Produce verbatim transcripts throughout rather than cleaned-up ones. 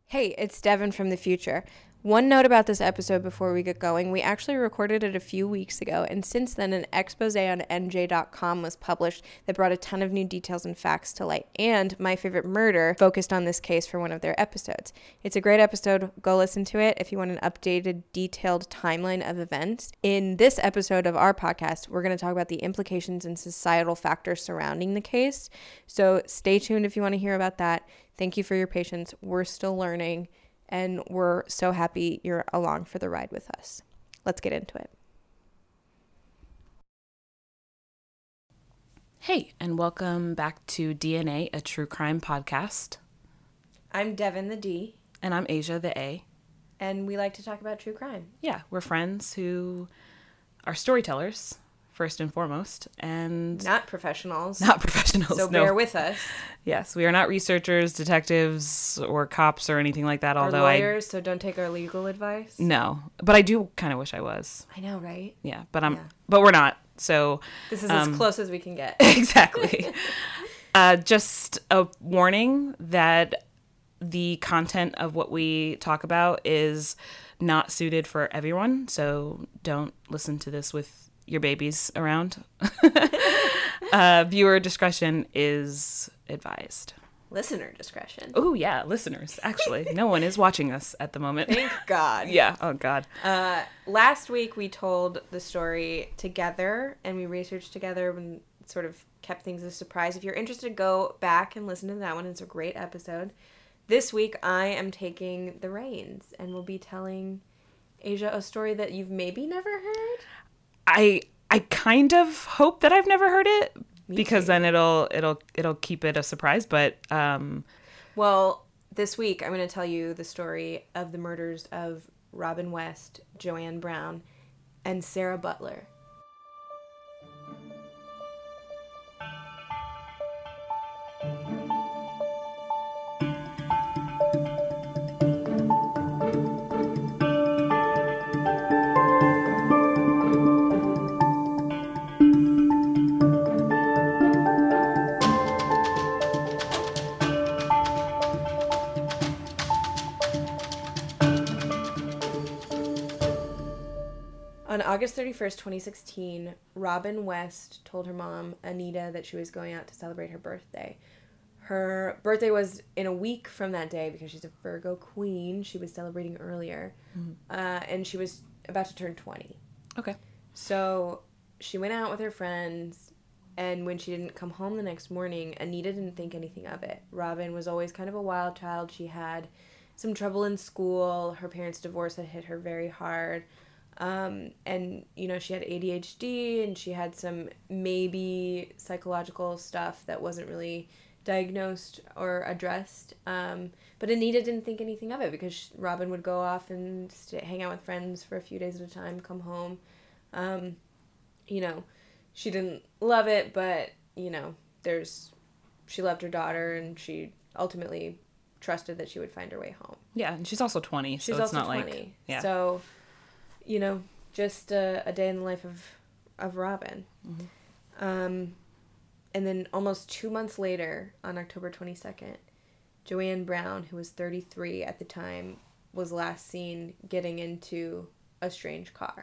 Hey, it's Devin from the future. One note about this episode before we get going. We actually recorded it a few weeks ago, and since then an expose on N J dot com was published that brought a ton of new details and facts to light, and My Favorite Murder focused on this case for one of their episodes. It's a great episode. Go listen to it if you want an updated, detailed timeline of events. In this episode of our podcast, we're going to talk about the implications and societal factors surrounding the case, so stay tuned if you want to hear about that. Thank you for your patience. We're still learning, and we're so happy you're along for the ride with us. Let's get into it. Hey, and welcome back to D N A, a true crime podcast. I'm Devin, the D. And I'm Asia, the A. And we like to talk about true crime. Yeah, we're friends who are storytellers, first and foremost, and... Not professionals. Not professionals, So no. bear with us. Yes, we are not researchers, detectives, or cops or anything like that, We're although lawyers, I... so don't take our legal advice. No, but I do kind of wish I was. I know, right? Yeah, but I'm, Yeah. but we're not, so... This is um, as close as we can get. Exactly. uh, just a warning that the content of what we talk about is not suited for everyone, so don't listen to this with your babies around. uh, viewer discretion is advised. Listener discretion. Oh, yeah, listeners, actually. No one is watching us at the moment. Thank God. Yeah, oh, God. Uh, last week we told the story together, and we researched together and sort of kept things a surprise. If you're interested, go back and listen to that one. It's a great episode. This week I am taking the reins and will be telling Asia a story that you've maybe never heard. I I kind of hope that I've never heard it, Me because too. then it'll it'll it'll keep it a surprise. But um, Well, this week I'm going to tell you the story of the murders of Robin West, Joanne Brown, and Sarah Butler. On August thirty-first, twenty sixteen, Robin West told her mom, Anita, that she was going out to celebrate her birthday. Her birthday was in a week from that day because she's a Virgo queen. She was celebrating earlier. Mm-hmm. Uh, and she was about to turn twenty. Okay. So she went out with her friends, and when she didn't come home the next morning, Anita didn't think anything of it. Robin was always kind of a wild child. She had some trouble in school. Her parents' divorce had hit her very hard. Um, and, you know, she had A D H D, and she had some maybe psychological stuff that wasn't really diagnosed or addressed. Um, but Anita didn't think anything of it because she, Robin would go off and stay, hang out with friends for a few days at a time, come home. Um, you know, she didn't love it, but, you know, there's, she loved her daughter, and she ultimately trusted that she would find her way home. Yeah, and she's also twenty, so she's it's also not twenty. like... Yeah. So... You know, just a, a day in the life of, of Robin. Mm-hmm. Um, and then almost two months later, on October twenty-second, Joanne Brown, who was thirty-three at the time, was last seen getting into a strange car.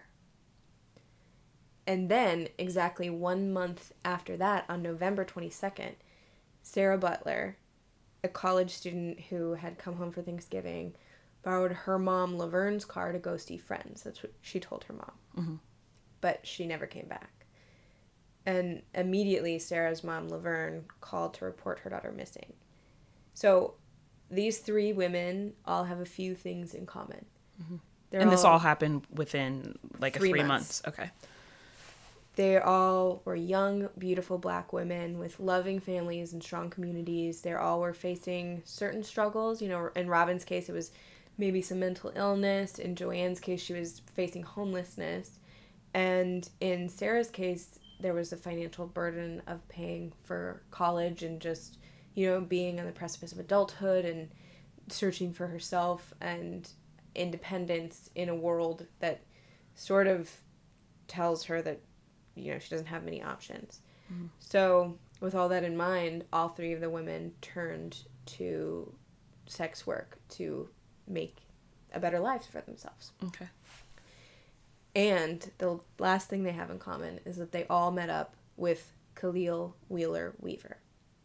And then, exactly one month after that, on November twenty-second, Sarah Butler, a college student who had come home for Thanksgiving, borrowed her mom Laverne's car to go see friends. That's what she told her mom. Mm-hmm. But she never came back. And immediately Sarah's mom, Laverne, called to report her daughter missing. So these three women all have a few things in common. Mm-hmm. And all, this all happened within like three a three months. months. Okay. They all were young, beautiful black women with loving families and strong communities. They all were facing certain struggles. You know, in Robin's case, it was maybe some mental illness. In Joanne's case, she was facing homelessness. And in Sarah's case, there was a financial burden of paying for college and just, you know, being on the precipice of adulthood and searching for herself and independence in a world that sort of tells her that, you know, she doesn't have many options. Mm-hmm. So with all that in mind, all three of the women turned to sex work to make a better life for themselves. Okay. And the last thing they have in common is that they all met up with Khalil Wheeler Weaver.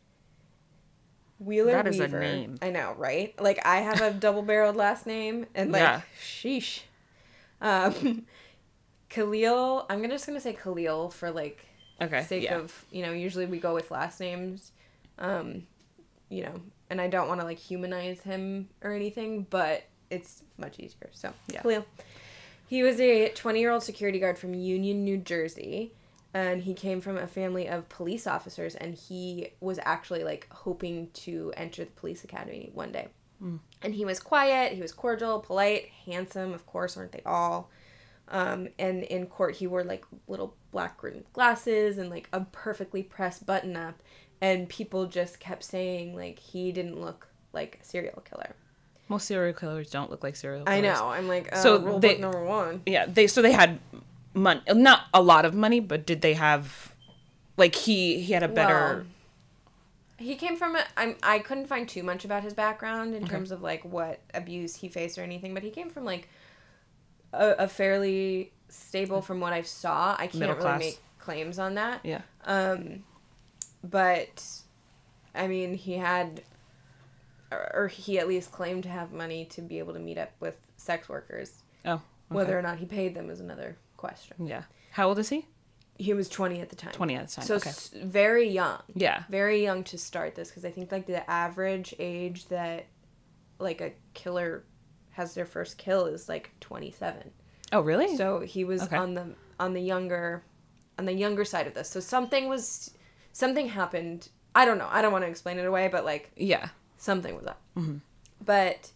Wheeler That is Weaver. a name. I know, right? Like, I have a double-barreled last name, and like, Yeah. sheesh. Um, Khalil, I'm gonna just gonna say Khalil for like, Okay. sake yeah. of, you know, usually we go with last names, um, you know, and I don't want to like humanize him or anything, but it's much easier. So, Yeah. Khalil. He was a twenty-year-old security guard from Union, New Jersey. And he came from a family of police officers, and he was actually, like, hoping to enter the police academy one day. Mm. And he was quiet, he was cordial, polite, handsome, of course, aren't they all? Um, and in court, he wore, like, little black rimmed glasses and, like, a perfectly pressed button-up. And people just kept saying, like, he didn't look like a serial killer. Most serial killers don't look like serial killers. I know. I'm like, oh, So rule they- book number one. Yeah, they so they had money, not a lot of money, but did they have, like, he he had a better. Well, he came from a, I'm, I couldn't find too much about his background in Okay. terms of, like, what abuse he faced or anything, but he came from, like, a, a fairly stable, from what I saw. I can't Middle really class. make claims on that. Yeah. Um, but, I mean, he had, or, or he at least claimed to have money to be able to meet up with sex workers. Oh. Okay. Whether or not he paid them is another question. Yeah. How old is he? He was twenty at the time. Twenty at the time. So okay. s- very young. Yeah. Very young to start this, because I think, like, the average age that, like, a killer has their first kill is, like, twenty-seven. Oh, really? So he was Okay. on the on the younger on the younger side of this. So something was something happened. I don't know. I don't want to explain it away, but, like, Yeah. something was up. Mm-hmm. But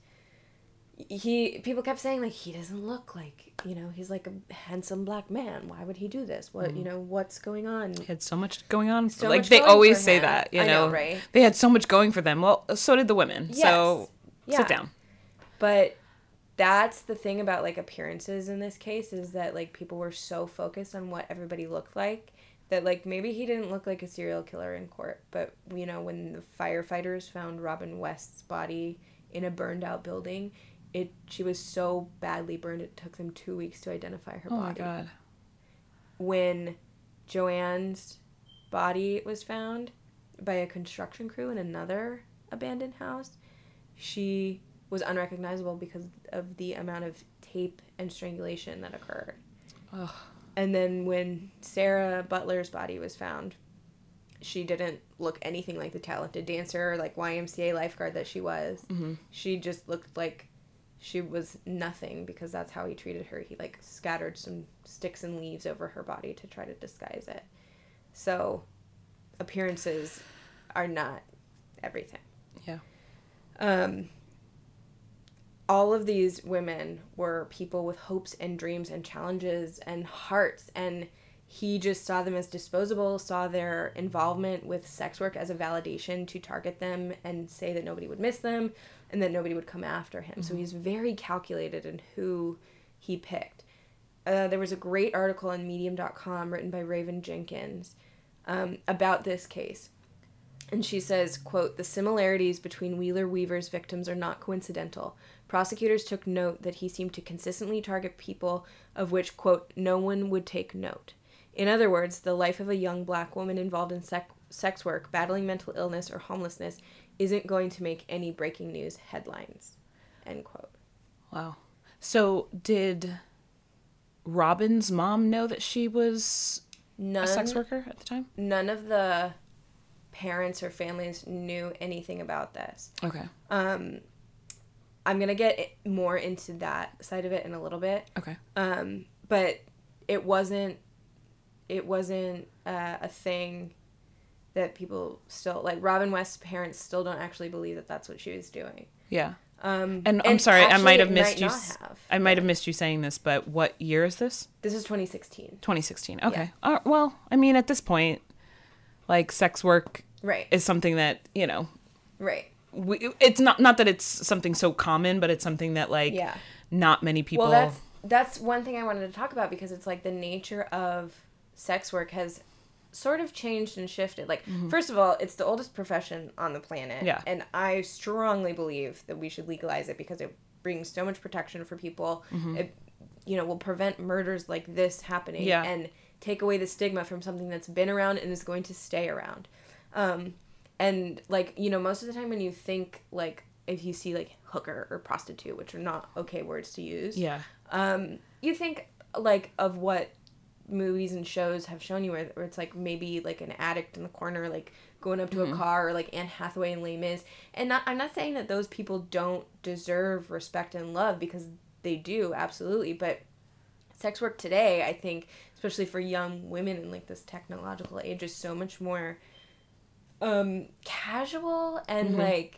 he people kept saying, like, he doesn't look like, you know, he's like a handsome black man. Why would he do this? What Mm. you know, what's going on? He had so much going on. So like much they going always for say him. that, you I know, know, right? They had so much going for them. Well, so did the women. Yes. So Yeah. sit down. But that's the thing about, like, appearances in this case, is that, like, people were so focused on what everybody looked like that, like, maybe he didn't look like a serial killer in court. But, you know, when the firefighters found Robin West's body in a burned out building, it she was so badly burned it took them two weeks to identify her Oh body. my God. When Joanne's body was found by a construction crew in another abandoned house, she was unrecognizable because of the amount of tape and strangulation that occurred. Ugh. And then when Sarah Butler's body was found, she didn't look anything like the talented dancer, like Y M C A lifeguard that she was. Mm-hmm. She just looked like she was nothing, because that's how he treated her. He, like, scattered some sticks and leaves over her body to try to disguise it. So appearances are not everything. Yeah. Um, all of these women were people with hopes and dreams and challenges and hearts, and he just saw them as disposable, saw their involvement with sex work as a validation to target them and say that nobody would miss them and that nobody would come after him. Mm-hmm. So he's very calculated in who he picked. Uh, there was a great article on medium dot com written by Raven Jenkins um, about this case. And she says, quote, "The similarities between Wheeler Weaver's victims are not coincidental. Prosecutors took note that he seemed to consistently target people of which, quote, no one would take note. In other words, the life of a young black woman involved in sec- sex work, battling mental illness or homelessness, isn't going to make any breaking news headlines," end quote. Wow. So did Robin's mom know that she was None, a sex worker at the time? None of the parents or families knew anything about this. Okay. Um, I'm going to get more into that side of it in a little bit. Okay. Um, but it wasn't, it wasn't uh, a thing that people still, like, Robin West's parents still don't actually believe that that's what she was doing. Yeah. Um, And I'm sorry, I actually might have it missed might you. not s- have. I might have missed you saying this, but what year is this? This is twenty sixteen. twenty sixteen. Okay. Yeah. Uh, well, I mean, at this point, like, sex work Right. is something that, you know, Right. we, it's not not that it's something so common, but it's something that, like, Yeah. not many people. Well, that's that's one thing I wanted to talk about, because it's like the nature of sex work has sort of changed and shifted. Like, mm-hmm. first of all, it's the oldest profession on the planet. Yeah. And I strongly believe that we should legalize it because it brings so much protection for people. Mm-hmm. It, you know, will prevent murders like this happening. Yeah. And take away the stigma from something that's been around and is going to stay around. Um, and, like, you know, most of the time when you think, like, if you see, like, hooker or prostitute, which are not okay words to use. Yeah. Um, you think, like, of what movies and shows have shown you where, where it's like maybe like an addict in the corner like going up to mm-hmm. a car, or like Anne Hathaway and Les Mis. And not, I'm not saying that those people don't deserve respect and love, because they do, absolutely. But sex work today, I think, especially for young women in like this technological age, is so much more um casual and mm-hmm. like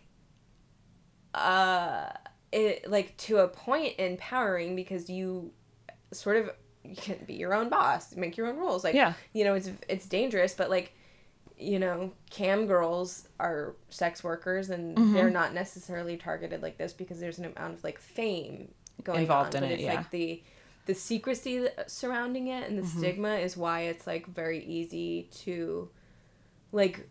uh it like to a point empowering, because you sort of you can be your own boss, make your own rules. Like, yeah. you know, it's it's dangerous, but like, you know, cam girls are sex workers, and mm-hmm. they're not necessarily targeted like this because there's an amount of like fame going involved on. in but it. It's yeah. like the the secrecy surrounding it and the mm-hmm. stigma is why it's like very easy to like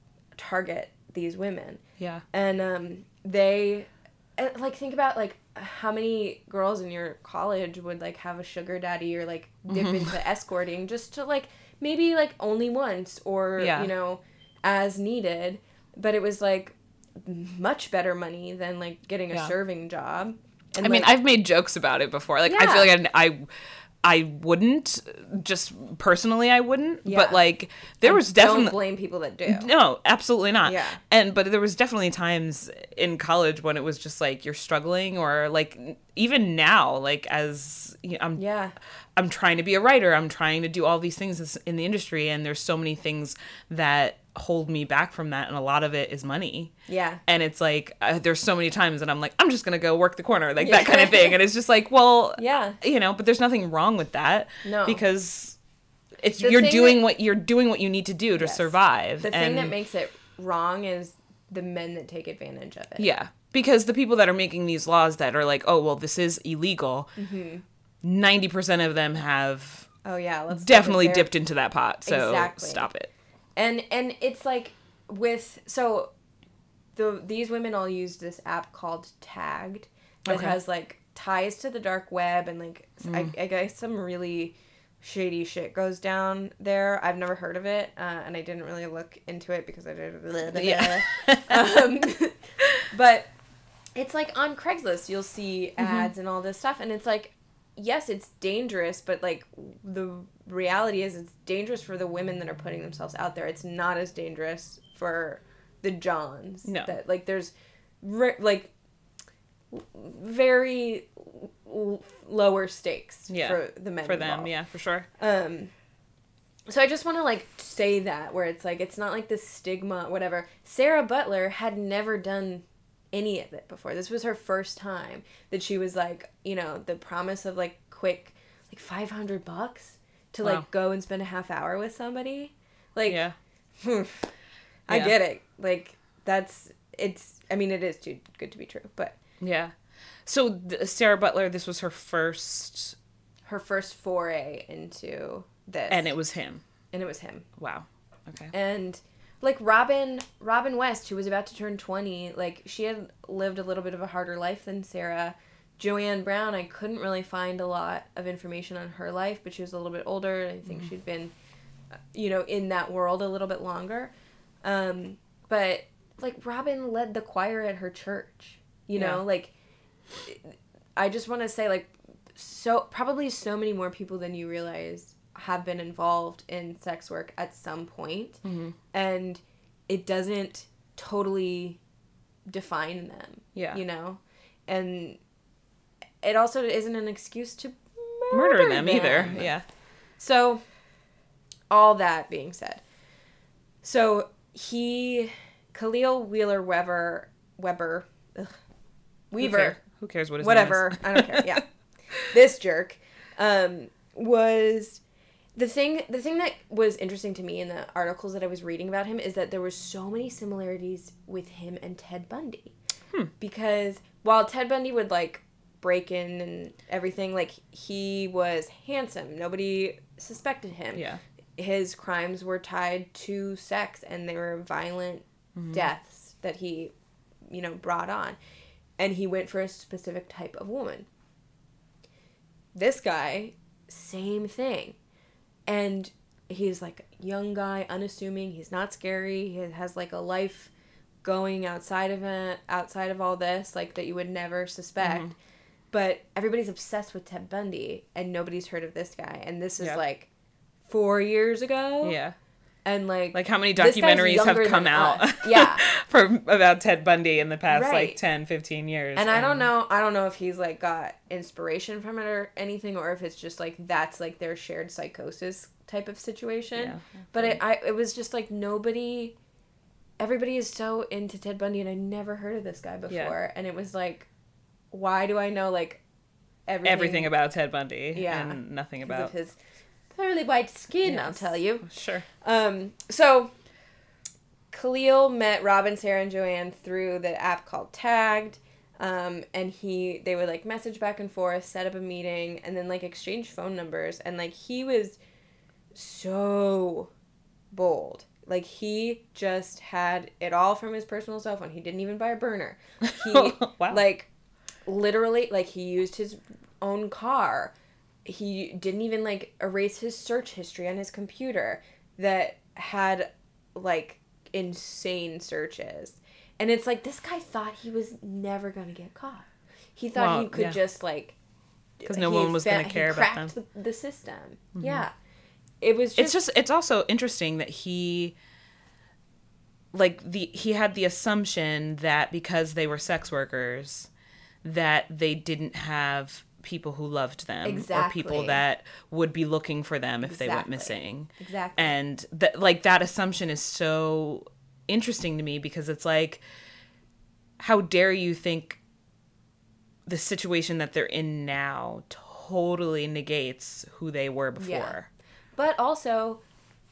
target these women. Yeah. And um they like think about like how many girls in your college would like have a sugar daddy or like dip mm-hmm. into escorting just to like maybe like only once or yeah. you know, as needed, but it was like much better money than like getting a yeah. serving job. And, I like, mean, I've made jokes about it before. Like, yeah. I feel like I, I, I wouldn't, just personally I wouldn't, yeah. but like there I was definitely don't blame people that do. No, absolutely not. Yeah. And but there was definitely times in college when it was just like you're struggling, or like even now, like as you know, I'm yeah. I'm trying to be a writer, I'm trying to do all these things in the industry, and there's so many things that hold me back from that, and a lot of it is money. Yeah. And it's like uh, there's so many times that I'm like, I'm just gonna go work the corner, like yeah. that kind of thing. And it's just like, well, yeah, you know, but there's nothing wrong with that. No, because it's the you're doing that, what you're doing what you need to do to yes. survive. The and, thing that makes it wrong is the men that take advantage of it. Yeah, because the people that are making these laws that are like, oh well, this is illegal. Mm-hmm. ninety percent of them have oh yeah let's definitely dipped into that pot. So exactly. stop it. And and it's like with so the these women all use this app called Tagged that okay. has like ties to the dark web, and like mm. I, I guess some really shady shit goes down there. I've never heard of it, uh, and I didn't really look into it because I did blah, blah, yeah. um, but it's like on Craigslist you'll see ads mm-hmm. and all this stuff, and it's like, yes, it's dangerous, but like the reality is it's dangerous for the women that are putting themselves out there. It's not as dangerous for the Johns. No. That like there's re- like very l- lower stakes yeah. for the men for involved. them, yeah, for sure. Um so I just want to like say that, where it's like it's not like this stigma whatever. Sarah Butler had never done any of it before. This was her first time that she was like, you know, the promise of like quick like five hundred bucks to wow. like go and spend a half hour with somebody. Like yeah. I yeah. get it. Like that's it's I mean it is too good to be true, but yeah. So th- Sarah Butler, this was her first her first foray into this. And it was him. And it was him. Wow. Okay. And like Robin, Robin West, who was about to turn twenty, like she had lived a little bit of a harder life than Sarah. Joanne Brown, I couldn't really find a lot of information on her life, but she was a little bit older. I think mm-hmm. she'd been, you know, in that world a little bit longer. Um, but like Robin led the choir at her church, you know, yeah. like I just want to say like so probably so many more people than you realize have been involved in sex work at some point, mm-hmm. and it doesn't totally define them. Yeah. You know? And it also isn't an excuse to murder, murder them, them either. Yeah. So, all that being said, so he, Khalil Wheeler Weber, Weber, ugh, Weaver. Who, care? Who cares what his whatever, name is? I don't care, yeah. This jerk, um, was... The thing the thing that was interesting to me in the articles that I was reading about him is that there were so many similarities with him and Ted Bundy. Hmm. Because while Ted Bundy would, like, break in and everything, like, he was handsome. Nobody suspected him. Yeah. his crimes were tied to sex, and they were violent mm-hmm. deaths that he, you know, brought on. And he went for a specific type of woman. This guy, same thing. And he's like a young guy, unassuming. He's not scary. He has like a life going outside of it, outside of all this, like that you would never suspect. Mm-hmm. But everybody's obsessed with Ted Bundy, and nobody's heard of this guy. And this is yeah. like four years ago. Yeah. And like, like how many documentaries have come out yeah. for about Ted Bundy in the past right. like ten, fifteen years. And, and I don't know, I don't know if he's like got inspiration from it or anything, or if it's just like that's like their shared psychosis type of situation. Yeah, but it, I, it was just like nobody, everybody is so into Ted Bundy, and I never heard of this guy before. Yeah. And it was like, why do I know like everything, everything about Ted Bundy? Yeah, and nothing about of his pearly white skin, yes. I'll tell you. Sure. Um, so Khalil met Robin, Sarah, and Joanne through the app called Tagged. Um, and he, they would like message back and forth, set up a meeting, and then like exchange phone numbers. And like, he was so bold. Like, he just had it all from his personal cell phone. He didn't even buy a burner. He, wow. like, literally, like, he used his own car. He didn't even, like, erase his search history on his computer that had, like, insane searches. And it's like, this guy thought he was never going to get caught. He thought well, he could yeah. just, like... Because no one was going to care about them. He cracked the, the system. Mm-hmm. Yeah. It was just... It's just... It's also interesting that he... Like, the he had the assumption that because they were sex workers, that they didn't have... people who loved them exactly. or people that would be looking for them if exactly. they went missing. Exactly. And that, like, that assumption is so interesting to me because it's like, how dare you think the situation that they're in now totally negates who they were before. Yeah. But also,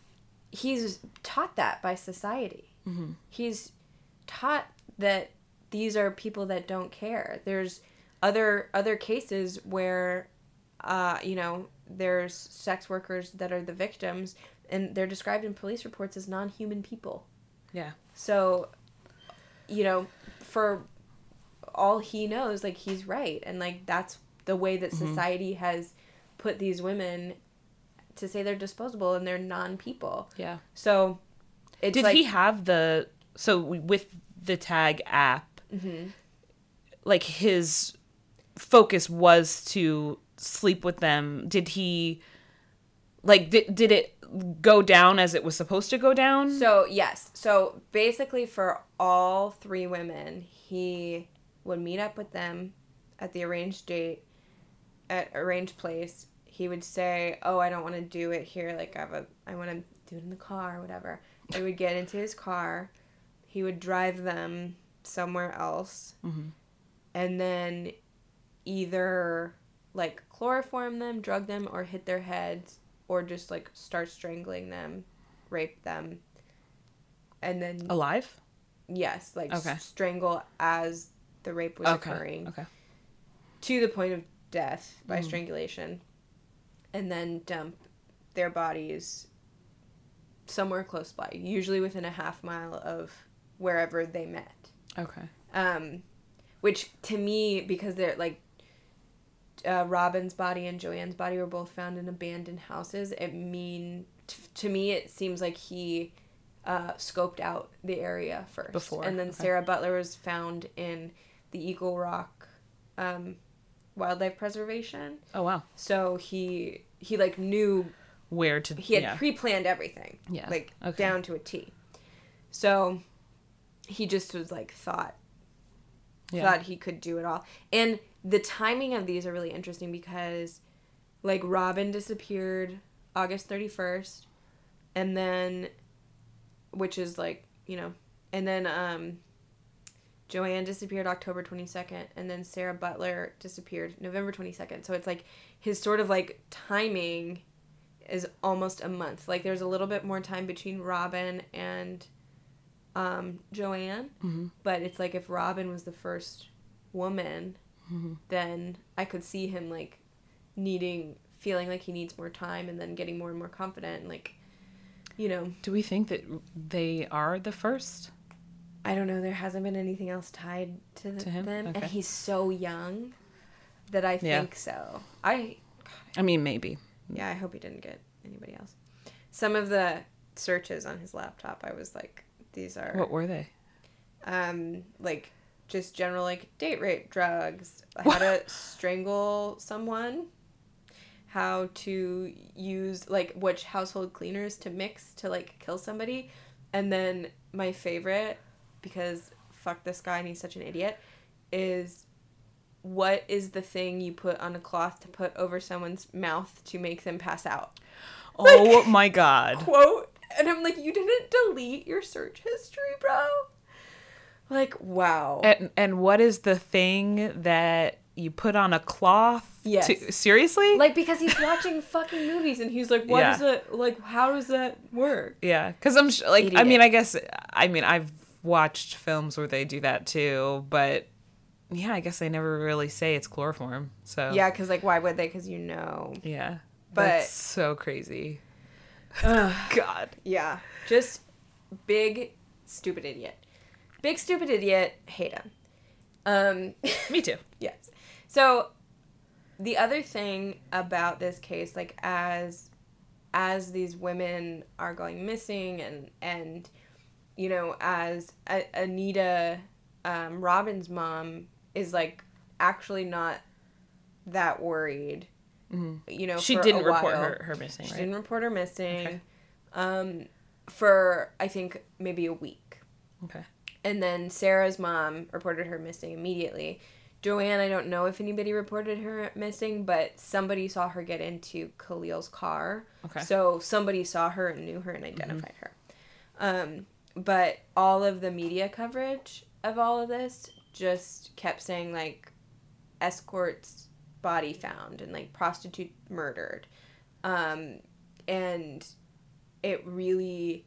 he's taught that by society. Mm-hmm. He's taught that these are people that don't care. There's Other other cases where, uh, you know, there's sex workers that are the victims, and they're described in police reports as non-human people. Yeah. So, you know, for all he knows, like, he's right. And, like, that's the way that society mm-hmm. has put these women to say they're disposable and they're non-people. Yeah. So, it's Did like... he have the... So, with the Tag app, mm-hmm. like, his... focus was to sleep with them. Did he like did, did it go down as it was supposed to go down? So yes. So basically for all three women, he would meet up with them at the arranged date, at arranged place. He would say, oh, I don't want to do it here. Like I have a, I want to do it in the car or whatever. They would get into his car. He would drive them somewhere else. Mm-hmm. And then either like chloroform them, drug them, or hit their heads, or just like start strangling them, rape them, and then alive. Yes, like okay. s- strangle as the rape was okay. occurring. Okay. To the point of death by mm. strangulation, and then dump their bodies somewhere close by, usually within a half mile of wherever they met. Okay. Um, which to me, because they're like. Uh, Robin's body and Joanne's body were both found in abandoned houses. It mean t- to me, it seems like he uh, scoped out the area first before, and then okay. Sarah Butler was found in the Eagle Rock um, Wildlife Preservation. Oh wow! So he he like knew where to. He had yeah. pre-planned everything, yeah, like okay. down to a T. So he just was like thought. Yeah. Thought he could do it all. And the timing of these are really interesting because, like, Robin disappeared August thirty-first, and then, which is, like, you know, and then um, Joanne disappeared October twenty-second, and then Sarah Butler disappeared November twenty-second. So it's, like, his sort of, like, timing is almost a month. Like, there's a little bit more time between Robin and... Um, Joanne, mm-hmm. but it's like if Robin was the first woman, mm-hmm. then I could see him like needing, feeling like he needs more time and then getting more and more confident and like you know. Do we think that they are the first? I don't know. There hasn't been anything else tied to, the, To him? them. Okay. And he's so young that I Yeah. think so. I, I mean, maybe. yeah, I hope he didn't get anybody else. Some of the searches on his laptop, I was like, these are... What were they? Um, like, just general, like, date rape, drugs, how to strangle someone, how to use, like, which household cleaners to mix to, like, kill somebody. And then my favorite, because fuck this guy and he's such an idiot, is what is the thing you put on a cloth to put over someone's mouth to make them pass out? Oh my god. Quote. And I'm like, you didn't delete your search history, bro? Like, wow. And, and what is the thing that you put on a cloth? Yes. To, seriously? Like, because he's watching fucking movies and he's like, what Yeah. is it? Like, how does that work? Yeah. Because I'm sh- like, I Idiot. mean, I guess, I mean, I've watched films where they do that too, but yeah, I guess they never really say it's chloroform. So Yeah, because, like, why would they? Because you know. yeah. But- That's so crazy. God. Yeah. Just big, stupid idiot. Big, stupid idiot. Hate him. Um, Me too. yes. So, the other thing about this case, like, as as these women are going missing and, and you know, as A- Anita, um, Robin's mom is, like, actually not that worried. Mm-hmm. You know, She for didn't a report while. her, her missing, She right? didn't report her missing. Okay. Um, for, I think, maybe a week. Okay. And then Sarah's mom reported her missing immediately. Joanne, I don't know if anybody reported her missing, but somebody saw her get into Khalil's car. Okay. So somebody saw her and knew her and identified her. Um, but all of the media coverage of all of this just kept saying, like, escorts body found and, like, prostitute murdered. Um, and it really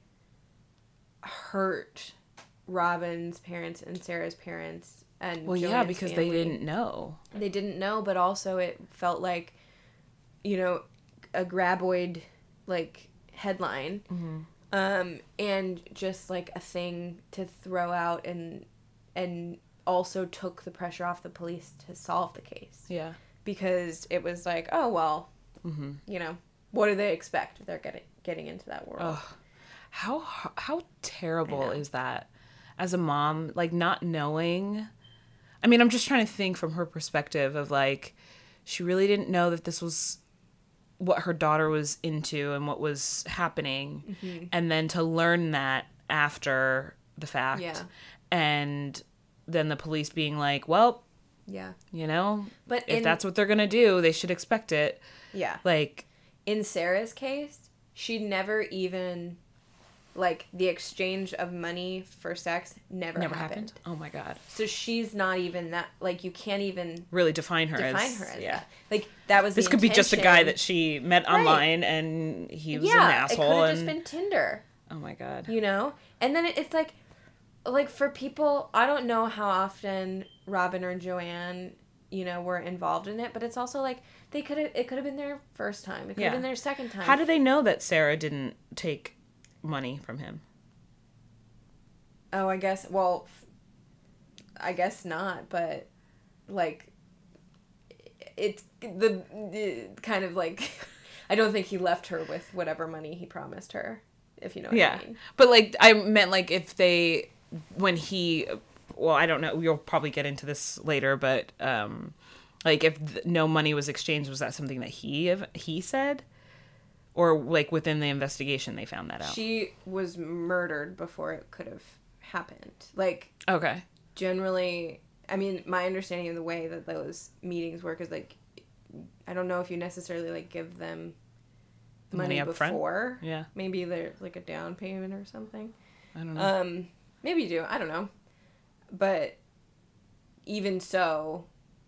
hurt Robin's parents and Sarah's parents and Well, yeah, Joanne's because family. they didn't know. They didn't know, but also it felt like, you know, a graboid, like, headline. Mm-hmm. Um, and just, like, a thing to throw out and and also took the pressure off the police to solve the case. Yeah. Because it was like, oh, well, Mm-hmm. you know, what do they expect if they're getting getting into that world? Ugh. How how terrible I know. is that as a mom, like not knowing? I mean, I'm just trying to think from her perspective of like, she really didn't know that this was what her daughter was into and what was happening. Mm-hmm. And then to learn that after the fact. Yeah. And then the police being like, well, Yeah. you know, But if in- that's what they're going to do, they should expect it. Yeah. Like, In Sarah's case, she never even, like, the exchange of money for sex never, never happened. happened. Oh my God. So she's not even that, like, you can't even Really define her define as. her as yeah. that. Like, that was This the could be just a guy intention. that she met Right. online and he was yeah, an asshole. it could have and... just been Tinder, Oh my God. you know? And then it- it's like, like, for people, I don't know how often Robin or Joanne, you know, were involved in it, but it's also like, they could have, it could have been their first time. It could Yeah. have been their second time. How do they know that Sarah didn't take money from him? Oh, I guess, well, f- I guess not, but, like, it's the, the kind of, like, I don't think he left her with whatever money he promised her, if you know what Yeah. I mean. But like, I meant like if they, when he, well, I don't know, we'll probably get into this later, but um, like if th- no money was exchanged, was that something that he, he said? Or like within the investigation, they found that out? She was murdered before it could have happened. Like, Okay. generally, I mean, my understanding of the way that those meetings work is, like, I don't know if you necessarily, like, give them The money, money up front? before. Yeah. Maybe there's, like, a down payment or something. I don't know. Um, maybe you do. I don't know. But even so,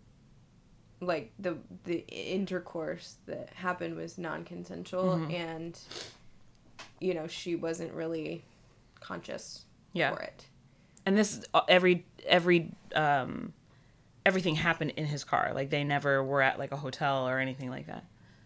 like, the the intercourse that happened was non-consensual, Mhm. and, you know, she wasn't really conscious Yeah. for it. And this uh, every every um everything happened in his car. Like they never were at like a hotel or anything like that.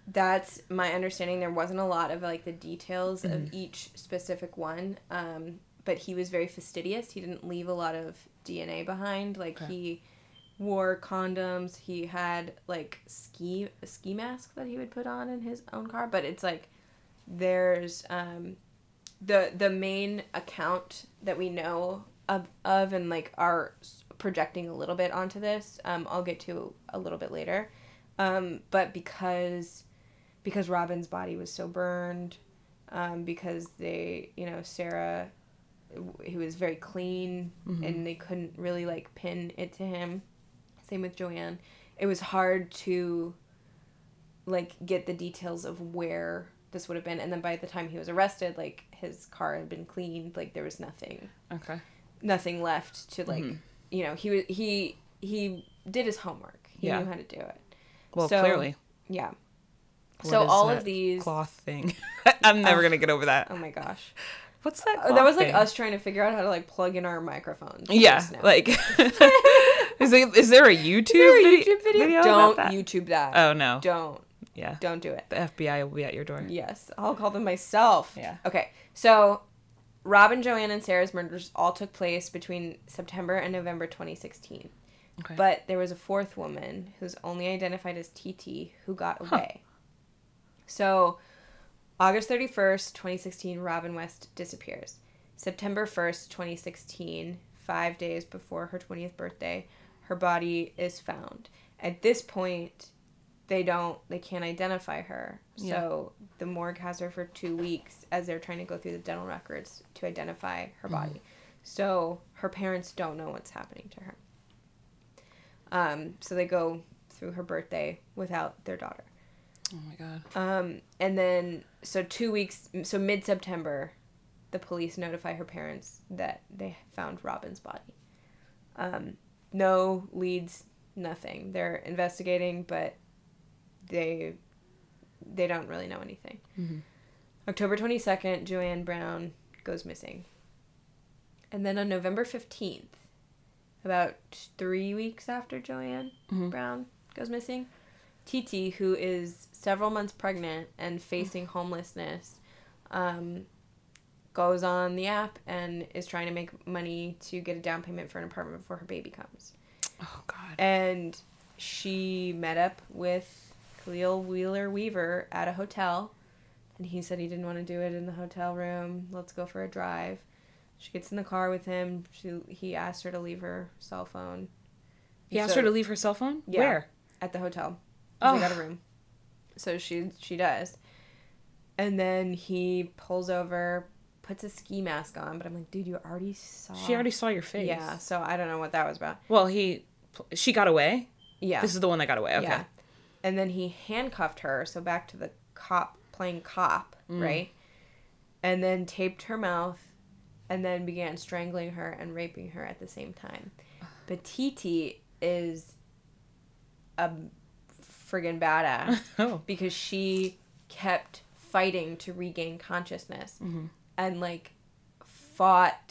That's my understanding. There wasn't a lot of like the details mm-hmm. of each specific one, um, but he was very fastidious. He didn't leave a lot of D N A behind. Like okay. he wore condoms. He had like ski a ski mask that he would put on in his own car. But it's like there's um, the the main account that we know of of and like are projecting a little bit onto this. Um, I'll get to a little bit later, um, but because. Because Robin's body was so burned, um, because they, you know, Sarah, he was very clean, mm-hmm. and they couldn't really, like, pin it to him. Same with Joanne. It was hard to, like, get the details of where this would have been. And then by the time he was arrested, like, his car had been cleaned. Like, there was nothing. Okay. Nothing left to, like, mm-hmm. you know, he, he, he did his homework. He yeah. knew how to do it. Well, so, clearly. Yeah. What so all of these cloth thing. I'm never uh, gonna get over that. Oh my gosh. What's that? Uh, that was like thing? Us trying to figure out how to like plug in our microphones. Yeah, like is there, is there a YouTube, there a video, YouTube video? video Don't that? YouTube that. Oh no. Don't. Yeah. Don't do it. The F B I will be at your door. Yes, I'll call them myself. Yeah. Okay, so Robin, Joanne, and Sarah's murders all took place between September and November twenty sixteen. Okay. But there was a fourth woman who's only identified as T T who got away. Huh. So, August thirty-first, twenty sixteen, Robin West disappears. September first, twenty sixteen, five days before her twentieth birthday, her body is found. At this point, they don't, they can't identify her. Yeah. So, the morgue has her for two weeks as they're trying to go through the dental records to identify her body. Mm-hmm. So, her parents don't know what's happening to her. Um, so, they go through her birthday without their daughter. Oh my god. Um, and then, so two weeks, so mid-September, the police notify her parents that they found Robin's body. Um, no leads, nothing. They're investigating, but they they don't really know anything. Mm-hmm. October twenty-second, Joanne Brown goes missing. And then on November fifteenth, about three weeks after Joanne mm-hmm. Brown goes missing, T T, who is several months pregnant and facing homelessness, um, goes on the app and is trying to make money to get a down payment for an apartment before her baby comes. Oh, God. And she met up with Khalil Wheeler Weaver at a hotel, and he said he didn't want to do it in the hotel room. Let's go for a drive. She gets in the car with him. She He asked her to leave her cell phone. He asked so, her to leave her cell phone? Yeah, where? At the hotel. Oh. They got a room. So she she does. And then he pulls over, puts a ski mask on, but I'm like, dude, you already saw... She already saw your face. Yeah, so I don't know what that was about. Well, he... She got away? Yeah. This is the one that got away, okay. Yeah. And then he handcuffed her, so back to the cop, playing cop, mm. right? And then taped her mouth, and then began strangling her and raping her at the same time. But T T is a friggin' badass oh. because she kept fighting to regain consciousness mm-hmm. and like fought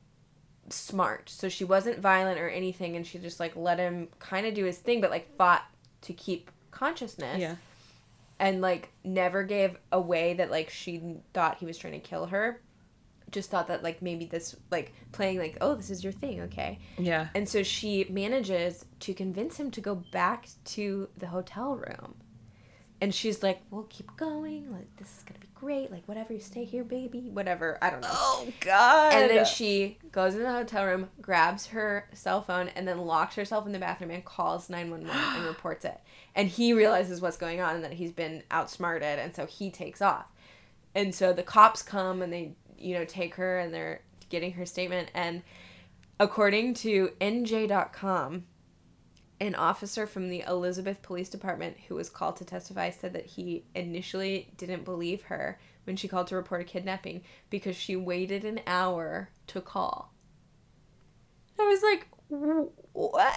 smart. So she wasn't violent or anything, and she just like let him kind of do his thing, but like fought to keep consciousness. Yeah. And like never gave away that like she thought he was trying to kill her. Just thought that like maybe this like playing like, oh, this is your thing, okay. Yeah. And so she manages to convince him to go back to the hotel room. And she's like, well, keep going, like this is gonna be great, like whatever, you stay here, baby, whatever, I don't know. Oh God. And then she goes in the hotel room, grabs her cell phone, and then locks herself in the bathroom and calls nine one one and reports it. And he realizes what's going on and that he's been outsmarted, and so he takes off. And so the cops come and they, you know, take her and they're getting her statement. And according to N J dot com, an officer from the Elizabeth Police Department who was called to testify said that he initially didn't believe her when she called to report a kidnapping because she waited an hour to call. I was like, what?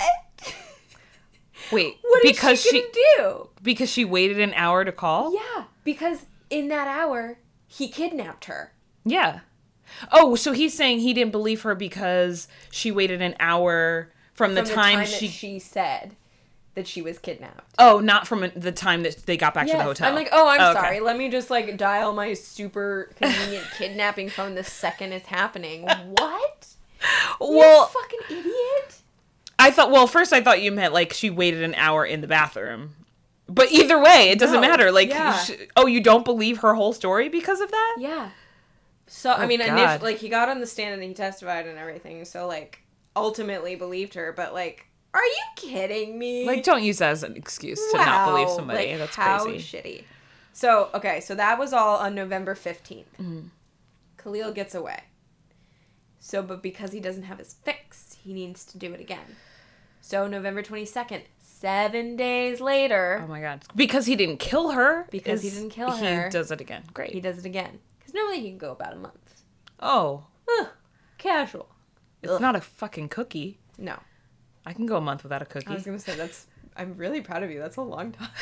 Wait, what is because she gonna she, do? Because she waited an hour to call? Yeah, because in that hour, he kidnapped her. Yeah. Oh, so he's saying he didn't believe her because she waited an hour from, from the, time, the time she that she said that she was kidnapped. Oh, not from the time that they got back Yes. to the hotel. I'm like, oh, I'm Oh, okay. sorry. Let me just like dial my super convenient kidnapping phone the second it's happening. What? Well, you fucking idiot. I thought, well, first I thought you meant like she waited an hour in the bathroom. But either way, it doesn't No. matter. Like, Yeah. sh- oh, you don't believe her whole story because of that? Yeah. So, I Oh, mean, God. initially, like, he got on the stand and he testified and everything. So, like, ultimately believed her. But, like, are you kidding me? Like, don't use that as an excuse to not believe somebody. Like, That's how crazy. shitty. So, okay, so that was all on November fifteenth. Mm-hmm. Khalil gets away. So, but because he doesn't have his fix, he needs to do it again. So, November twenty-second, seven days later, Oh my God. Because he didn't kill her. Because he is- didn't kill her. He does it again. Great. he does it again. Because normally he can go about a month. Oh, Ugh, casual. it's Ugh. not a fucking cookie. No. I can go a month without a cookie. I was going to say, that's, I'm really proud of you. That's a long time.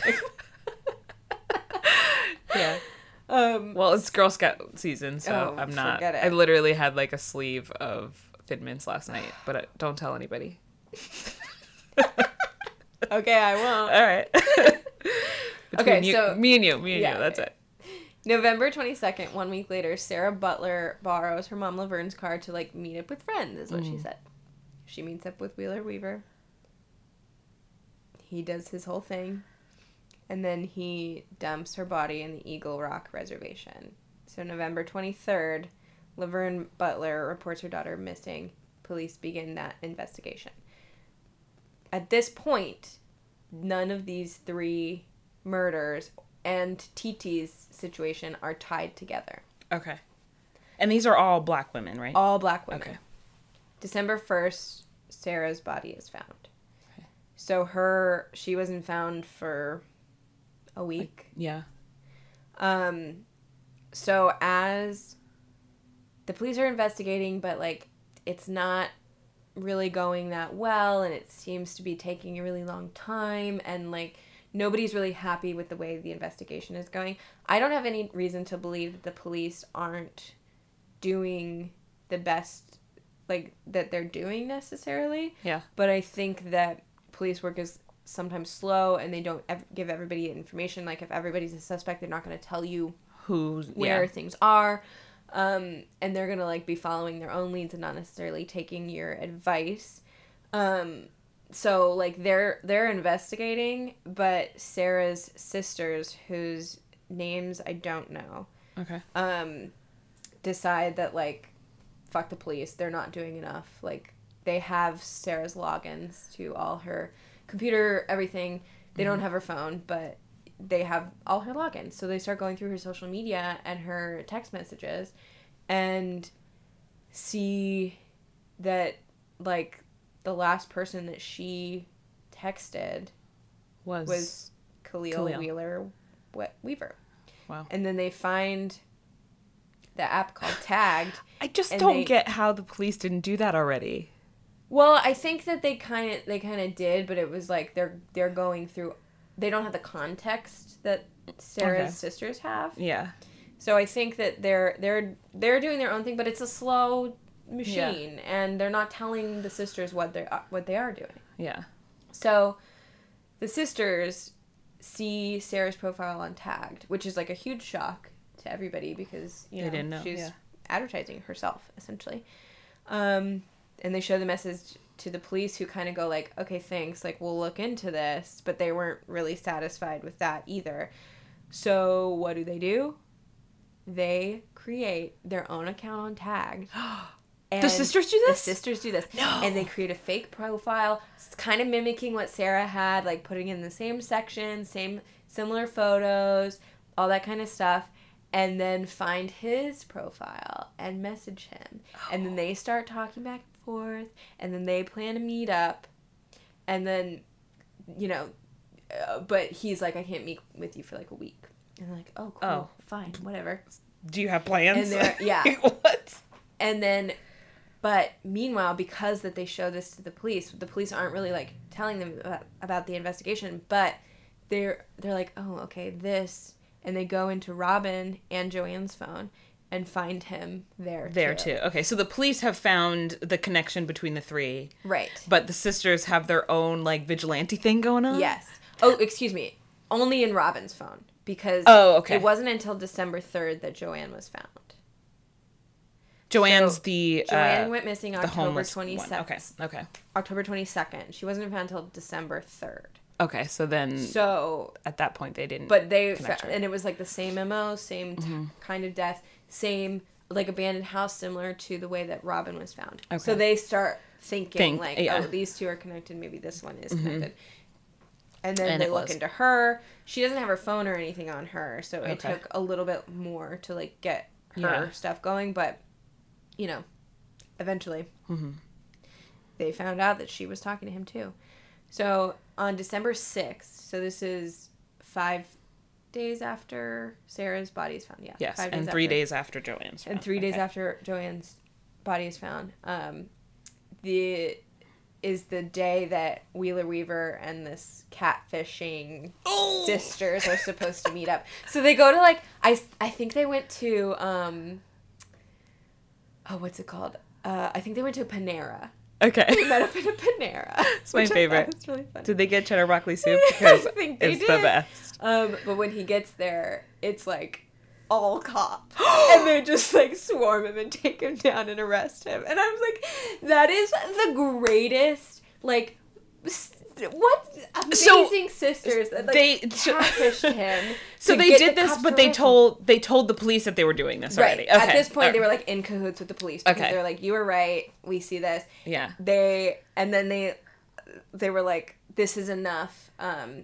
Yeah. um, Well, it's Girl Scout season, so Oh, I'm not. forget it. I literally had like a sleeve of Thin Mints last night, but uh, don't tell anybody. okay, I won't. All right. Between Okay, you- so- me and you, me and yeah, you. That's okay. it. November twenty-second, one week later, Sarah Butler borrows her mom Laverne's car to, like, meet up with friends, is what she Mm. said. She meets up with Wheeler Weaver. He does his whole thing. And then he dumps her body in the Eagle Rock Reservation. So November twenty-third, Laverne Butler reports her daughter missing. Police begin that investigation. At this point, none of these three murders and Titi's situation are tied together. Okay. And these are all black women, right? All black women. Okay. December first, Sarah's body is found. Okay. So her, she wasn't found for a week. Yeah. Um, so as the police are investigating, but like it's not really going that well, and it seems to be taking a really long time, and like nobody's really happy with the way the investigation is going. I don't have any reason to believe that the police aren't doing the best, like that they're doing necessarily. Yeah. But I think that police work is sometimes slow, and they don't ev- give everybody information. Like if everybody's a suspect, they're not going to tell you Who's where yeah. things are, um, and they're gonna like be following their own leads and not necessarily taking your advice. Um, so like they're they're investigating, but Sarah's sisters, whose names I don't know, Okay. um, decide that like fuck the police, they're not doing enough. Like they have Sarah's logins to all her computer, everything. They don't have her phone, but they have all her logins. So they start going through her social media and her text messages and see that like the last person that she texted Was, was Khalil, Khalil. Wheeler We- Weaver. Wow. And then they find the app called Tagged. I just and don't they- get how the police didn't do that already. Well, I think that they kind of they kind of did, but it was like they're they're going through. They don't have the context that Sarah's Okay. sisters have. Yeah. So I think that they're they're they're doing their own thing, but it's a slow machine, and they're not telling the sisters what they are what they are doing. Yeah. So the sisters see Sarah's profile on Tagged, which is like a huge shock to everybody because you They know, didn't know, she's yeah. advertising herself essentially. Um, and they show the message to the police, who kind of go like, okay, thanks, like we'll look into this, but they weren't really satisfied with that either. So what do they do? They create their own account on Tagged. And The sisters do this? The sisters do this. No. And they create a fake profile, kind of mimicking what Sarah had, like putting in the same section, same similar photos, all that kind of stuff, and then find his profile and message him. Oh. And then they start talking back and forth, and then they plan a meet up, and then, you know, uh, but he's like, I can't meet with you for like a week. And they're like, oh, cool, Oh. fine, whatever. Do you have plans? And they're, yeah. What? And then, but meanwhile, because that they show this to the police, the police aren't really like telling them about, about the investigation, but they're they're like, oh, okay, this, and they go into Robin and Joanne's phone, and find him there There too. too. Okay, so the police have found the connection between the three. Right. But the sisters have their own, like, vigilante thing going on? Yes. Oh, excuse me. Only in Robin's phone. Because oh, okay. it wasn't until December third that Joanne was found. Joanne's so, the... Joanne uh, went missing October twenty-second. Okay, okay. October twenty-second. She wasn't found until December third. Okay, so then... So... At that point, they didn't... But they... Fa- and it was, like, the same M O, same mm-hmm. t- kind of death, same, like, abandoned house, similar to the way that Robin was found. Okay. So they start thinking, Think, like, yeah. oh, these two are connected, maybe this one is connected. Mm-hmm. And then and they look was. into her. She doesn't have her phone or anything on her, so okay. it took a little bit more to, like, get her yeah. stuff going, but, you know, eventually mm-hmm. they found out that she was talking to him, too. So, on December sixth, so this is five days after Sarah's body is found, yeah. Yes, five and days three after. days after Joanne's found. And three days okay. after Joanne's body is found. Um, the... is the day that Wheeler Weaver and this catfishing oh! sisters are supposed to meet up. So they go to, like, I, I think they went to, um, oh, what's it called? Uh, I think they went to Panera. Okay. They met up in a Panera. It's my favorite. It's really fun. Did they get cheddar broccoli soup? Because I think they it's did. the best. Um, but when he gets there, it's, like, all cops. And they just, like, swarm him and take him down and arrest him. And I was like, that is the greatest, like, what amazing so, sisters that, like, they catfished him. So they did the this, but they told him. they told the police that they were doing this already. Right. Okay. At this point, right. they were, like, in cahoots with the police. Because okay. they're like, you were right. We see this. Yeah. They, and then they, they were like, this is enough um,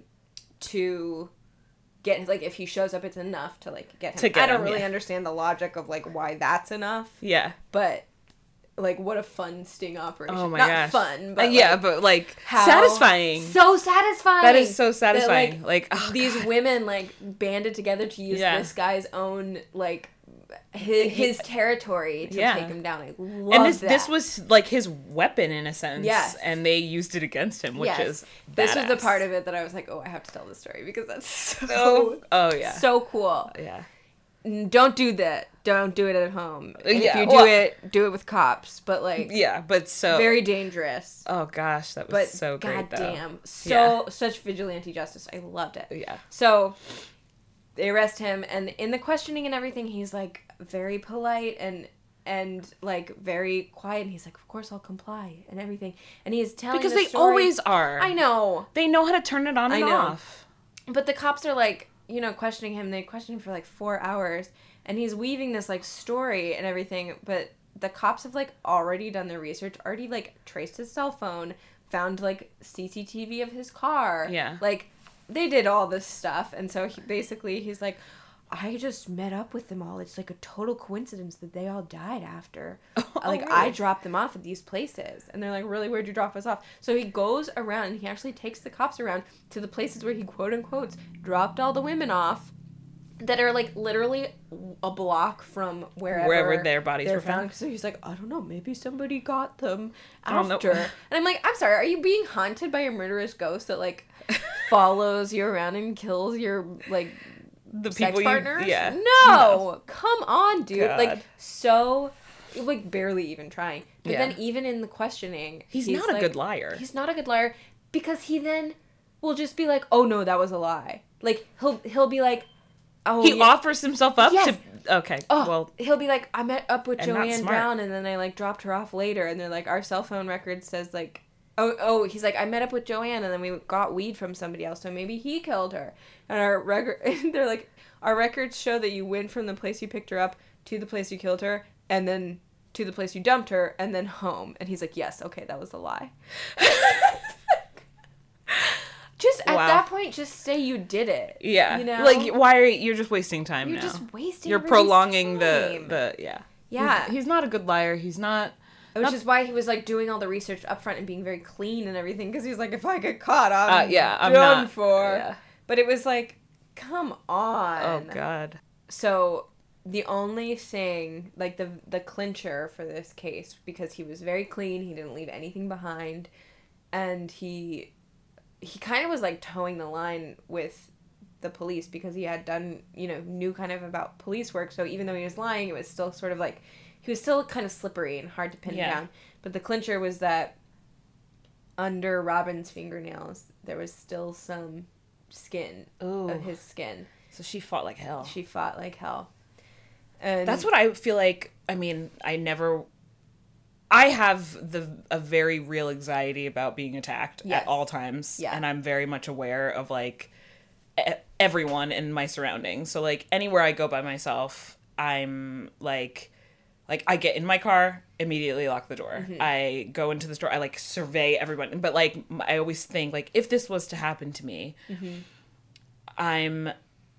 to... get, like, if he shows up, it's enough to, like, get him. To get I don't him, really yeah. understand the logic of, like, why that's enough. Yeah. But, like, what a fun sting operation. Oh my Not gosh. fun, but, uh, yeah, like, but, like, how satisfying. So satisfying. That is so satisfying. That, like, like oh, these God. women, like, banded together to use yeah. this guy's own, like, his, his territory to yeah. take him down. I love and this, that. this was, like, his weapon, in a sense. Yes. And they used it against him, which yes. is badass. This was the part of it that I was like, oh, I have to tell this story, because that's so... Oh, oh yeah. So cool. Yeah. Don't do that. Don't do it at home. And yeah, if you do well, it, do it with cops. But, like... Yeah, but so... Very dangerous. Oh, gosh, that was but so great, though. goddamn. So, yeah. such vigilante justice. I loved it. Yeah. So, they arrest him, and in the questioning and everything, he's, like, very polite and... and, like, very quiet, and he's like, of course I'll comply, and everything. And he's telling Because the they story. always are. I know. They know how to turn it on and I know. off. But the cops are, like, you know, questioning him. They question him for, like, four hours, and he's weaving this, like, story and everything, but the cops have, like, already done their research, already, like, traced his cell phone, found, like, C C T V of his car. Yeah. Like, they did all this stuff, and so he, basically he's like, I just met up with them all. It's like a total coincidence that they all died after. Oh, like, really? I dropped them off at these places. And they're like, really? Where'd you drop us off? So he goes around, and he actually takes the cops around to the places where he, quote-unquote, dropped all the women off that are, like, literally a block from wherever, wherever their bodies were were found. found. So he's like, I don't know, maybe somebody got them Oh, after. no. And I'm like, I'm sorry, are you being haunted by a murderous ghost that, like, follows you around and kills your, like... The sex people partners? you, yeah. No, no, come on, dude. God. Like, so, like, barely even trying. But yeah. then even in the questioning, he's, he's not like, a good liar. He's not a good liar because he then will just be like, "Oh no, that was a lie." Like he'll he'll be like, "Oh." He yeah. offers himself up yes. to. Okay. Oh, well, he'll be like, "I met up with and not Joanne smart. Brown, and then I like dropped her off later." And they're like, "Our cell phone record says like." Oh, oh, he's like, I met up with Joanne, and then we got weed from somebody else, so maybe he killed her. And our record, they're like, our records show that you went from the place you picked her up to the place you killed her, and then to the place you dumped her, and then home. And he's like, yes, okay, that was a lie. Just at wow. that point, just say you did it. Yeah. You know? Like, why are you, you're just wasting time You're now. just wasting You're everybody's prolonging time. the, the, yeah. Yeah. He's, he's not a good liar. He's not... Which not, is why he was, like, doing all the research up front and being very clean and everything, because he's like, if I get caught, I'm uh, yeah, I'm done not, for. Yeah. But it was like, come on. Oh, God. So, the only thing, like, the the clincher for this case, because he was very clean, he didn't leave anything behind, and he, he kind of was, like, towing the line with the police because he had done, you know, knew kind of about police work. So even though he was lying, it was still sort of like, he was still kind of slippery and hard to pin Yeah. down. But the clincher was that under Robin's fingernails, there was still some skin Ooh. of his skin. So she fought like hell. She fought like hell. And That's what I feel like. I mean, I never. I have the a very real anxiety about being attacked Yes. at all times, Yeah. and I'm very much aware of like e- everyone in my surroundings. So like anywhere I go by myself, I'm like, like I get in my car, immediately lock the door. Mm-hmm. I go into the store, I like survey everyone. But like I always think like if this was to happen to me, Mm-hmm. I'm.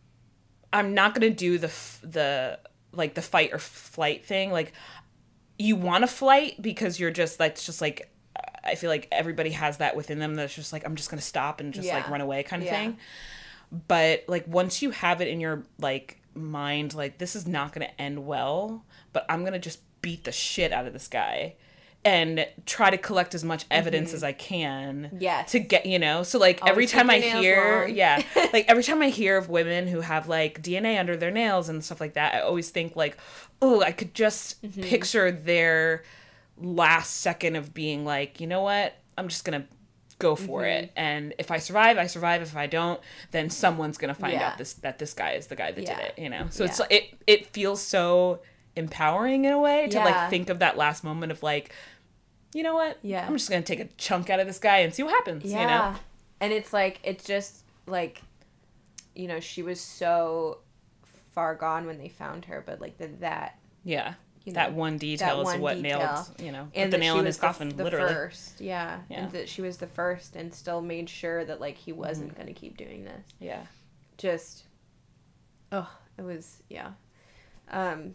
I'm not gonna do the f- the like the fight or flight thing. Like you want to flight because you're just that's just like I feel like everybody has that within them that's just like I'm just gonna stop and just like Yeah. run away kind of Yeah. thing. But like once you have it in your like mind like this is not gonna end well, but I'm gonna just beat the shit out of this guy and try to collect as much evidence as I can Yes. to get, you know, so like every Always time keep I your nails hear, long. yeah, like every time I hear of women who have like D N A under their nails and stuff like that, I always think like, oh, I could just Mm-hmm. picture their last second of being like, you know what, I'm just gonna go for Mm-hmm. it, and if I survive, I survive. If I don't, then someone's gonna find Yeah. out this that this guy is the guy that Yeah. did it, you know. So Yeah. it's it it feels so empowering in a way to Yeah. like think of that last moment of like, you know what? Yeah. I'm just gonna take a chunk out of this guy and see what happens. Yeah. You know? And it's like, it's just like, you know, she was so far gone when they found her, but like the, that, Yeah. you know, That one detail that is one what detail. nailed, you know, put and the that nail she in was his coffin, the, the literally. first, yeah. Yeah. And that she was the first and still made sure that like he wasn't going to keep doing this. Yeah. Just, oh, it was, yeah. Um,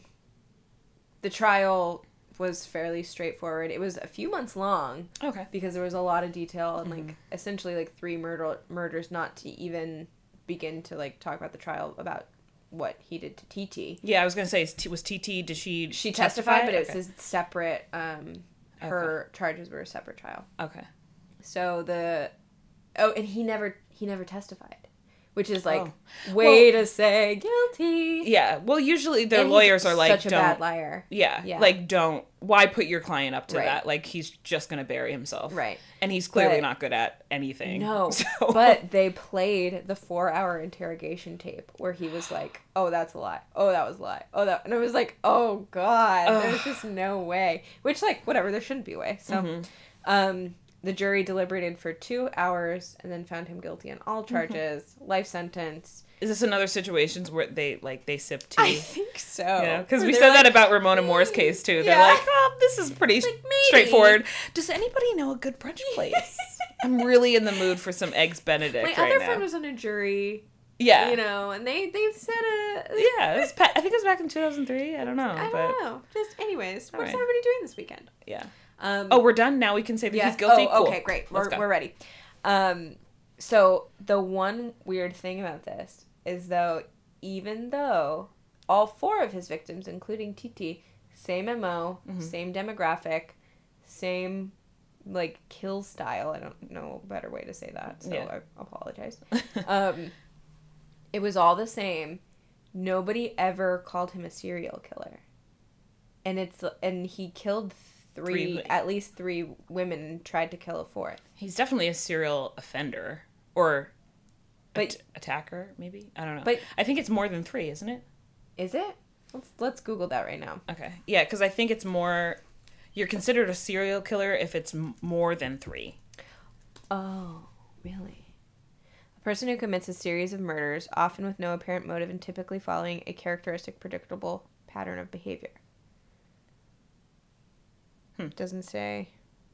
the trial was fairly straightforward. It was a few months long Okay. because there was a lot of detail and Mm-hmm. like essentially like three murder murders, not to even begin to like talk about the trial about what he did to T T. Yeah, I was gonna say, is T- was T T? Did she? She testify? testified, but it Okay. was a separate. Um, her charges were a separate trial. Okay. So the, oh, and he never he never testified, which is like Oh. way to say guilty. Yeah. Well, usually their And he's lawyers are like, such a don't. bad liar. Yeah, Yeah. Like, don't. Why put your client up to Right. that? Like, he's just gonna bury himself. Right. And he's clearly But- not good at anything. No, So. but they played the four-hour interrogation tape where he was like, "Oh, that's a lie. Oh, that was a lie. Oh, that," and it was like, "Oh God, Ugh. there's just no way." Which, like, whatever, there shouldn't be a way. So, Mm-hmm. um, the jury deliberated for two hours and then found him guilty on all charges, life sentence. Is this another situations where they like they sip tea? I think so. Yeah, because Where we they're said like, that about Ramona Moore's case too. They're Yeah. like, oh, this is pretty Like, maybe. straightforward. Does anybody know a good brunch place? I'm really in the mood for some eggs Benedict My right other now. friend was on a jury, yeah, you know, and they they said a yeah. It was pa- I think it was back in two thousand three. I don't know, I but don't know. Just anyways, what's right. everybody doing this weekend? yeah. Um, Oh, we're done now. We can say that yeah. he's guilty. Oh, Cool. okay, great. Let's We're go. we're ready. Um, so the one weird thing about this is though, even though all four of his victims, including Titi, same M O, Mm-hmm. same demographic, same like kill style. I don't know a better way to say that, so Yeah. I apologize. um, it was all the same. Nobody ever called him a serial killer, and it's and he killed three, Three. at least three women and tried to kill a fourth. He's definitely a serial offender or But- at- attacker, maybe. I don't know. but- I think it's more than three, isn't it? Is it? Let's let's Google that right now. Okay. Yeah, because I think it's more. You're considered a serial killer if it's m- more than three. Oh, really? A person who commits a series of murders, often with no apparent motive and typically following a characteristic, predictable pattern of behavior. Hmm. Doesn't say.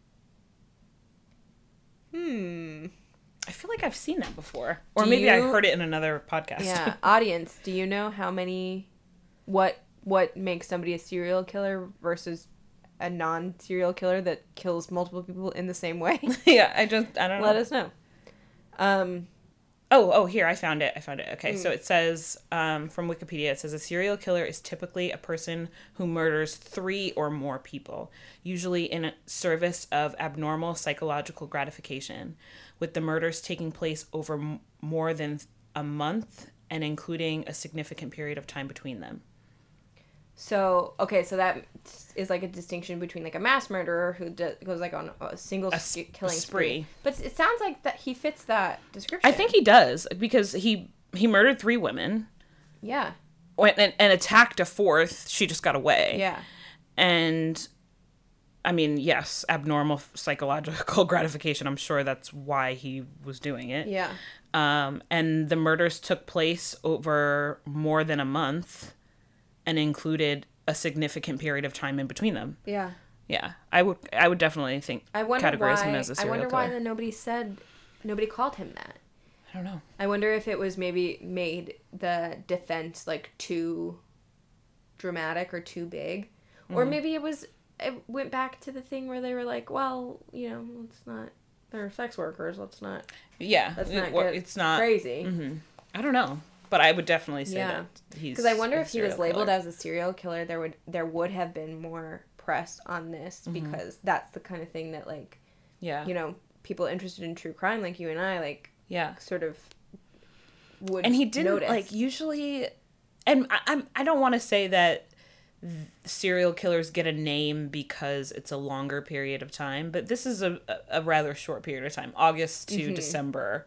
Hmm. I feel like I've seen that before, or Do maybe I you- heard it in another podcast. Yeah. Audience, do you know how many, what what makes somebody a serial killer versus a non-serial killer that kills multiple people in the same way? yeah. I just I don't know. Let us know. Um. Oh, oh, here, I found it. I found it. Okay, Mm. so it says, um, from Wikipedia, it says a serial killer is typically a person who murders three or more people, usually in service of abnormal psychological gratification, with the murders taking place over m- more than a month and including a significant period of time between them. So, okay, so that is like a distinction between like a mass murderer who do, goes like on a single A, sk- a killing spree. spree. But it sounds like that he fits that description. I think he does, because he he murdered three women. Yeah. Went and, and attacked a fourth. She just got away. Yeah. And I mean, yes, abnormal psychological gratification. I'm sure that's why he was doing it. Yeah. Um, and the murders took place over more than a month and included a significant period of time in between them. Yeah. Yeah, I would I would definitely think I wonder categorize why, him as a I serial wonder killer. why then nobody said, nobody called him that. I don't know. I wonder if it was maybe made the defense like too dramatic or too big. Or Mm-hmm. maybe it was, it went back to the thing where they were like, well, you know, let's not, they're sex workers, let's not, Yeah, let's it- not well, get it's not. crazy. hmm I don't know, but I would definitely say Yeah. that he's. Because I wonder a if he was serial labeled killer. as a serial killer, there would there would have been more press on this Mm-hmm. because that's the kind of thing that like, Yeah. you know, people interested in true crime like you and I like Yeah. sort of would And he didn't notice. like usually, and I, I'm I don't want to say that th- serial killers get a name because it's a longer period of time, but this is a a rather short period of time. August to Mm-hmm. December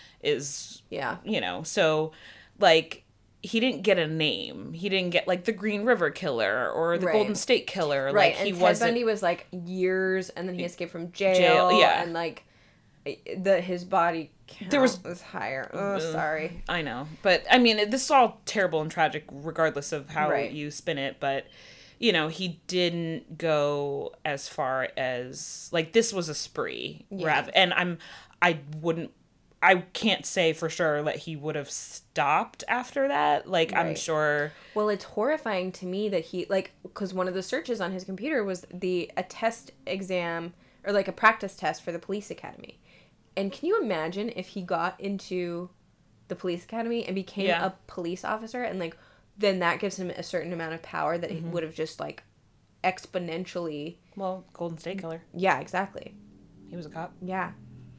is, Yeah. you know, so like he didn't get a name. He didn't get like the Green River Killer or the Right. Golden State Killer. Right, Like and he Ted wasn't. Bundy was like years, and then he escaped from jail, Jail, yeah. and like the his body count There was- was higher. Oh, sorry. I know, but I mean, this is all terrible and tragic, regardless of how Right. you spin it. But you know, he didn't go as far as like this was a spree, Yeah. rather. And I'm, I wouldn't, I can't say for sure that he would have stopped after that. Like I'm Right. sure. Well, it's horrifying to me that he like because one of the searches on his computer was the a test exam or like a practice test for the police academy. And can you imagine if he got into the police academy and became Yeah. a police officer and like then that gives him a certain amount of power that Mm-hmm. he would have just like exponentially. Well, Golden State Killer. Yeah, exactly. He was a cop. Yeah.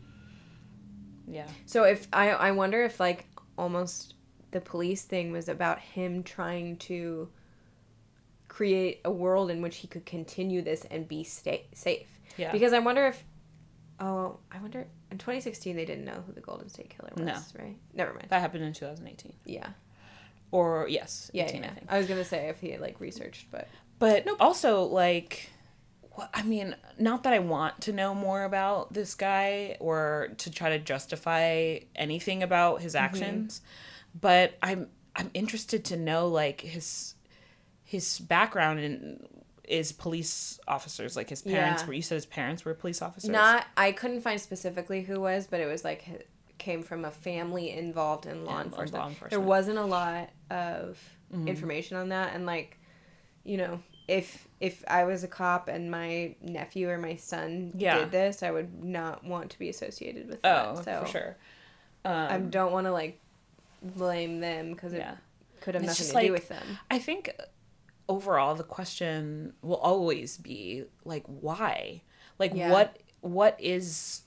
Yeah. So if I I wonder if like almost the police thing was about him trying to create a world in which he could continue this and be stay safe. Yeah. Because I wonder if oh, I wonder in twenty sixteen they didn't know who the Golden State Killer was, No. right? Never mind. That happened in two thousand eighteen. Yeah. Or yes, Yeah, eighteen, yeah. I think. I was going to say if he had like researched, but But also, like, well, I mean, not that I want to know more about this guy or to try to justify anything about his actions, but I'm I'm interested to know like his his background in is police officers, like his parents Yeah. were. You said his parents were police officers. not I couldn't find specifically who was, but it was like h- came from a family involved in law, Yeah, in enforcement. law enforcement. There wasn't a lot of information on that, and like, you know, if if I was a cop and my nephew or my son Yeah. did this, I would not want to be associated with that. Oh, so for sure. I Um, don't want to like blame them because it yeah. could have It's nothing just to do like- with them. I think overall the question will always be like why, like Yeah. what what is,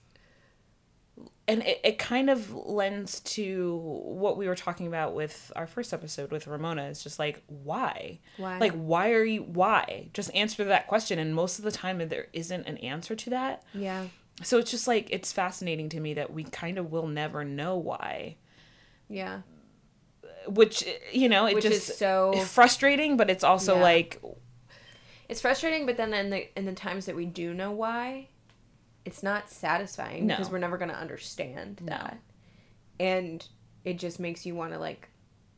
and it, it kind of lends to what we were talking about with our first episode with Ramona. It's just like why Why? like why are you why just answer that question, and most of the time there isn't an answer to that. Yeah. So it's just like it's fascinating to me that we kind of will never know why, Yeah. which you know it Which just is so frustrating, but it's also Yeah. like It's frustrating, but then in the in the times that we do know why, it's not satisfying No. because we're never going to understand No. that. And it just makes you want to like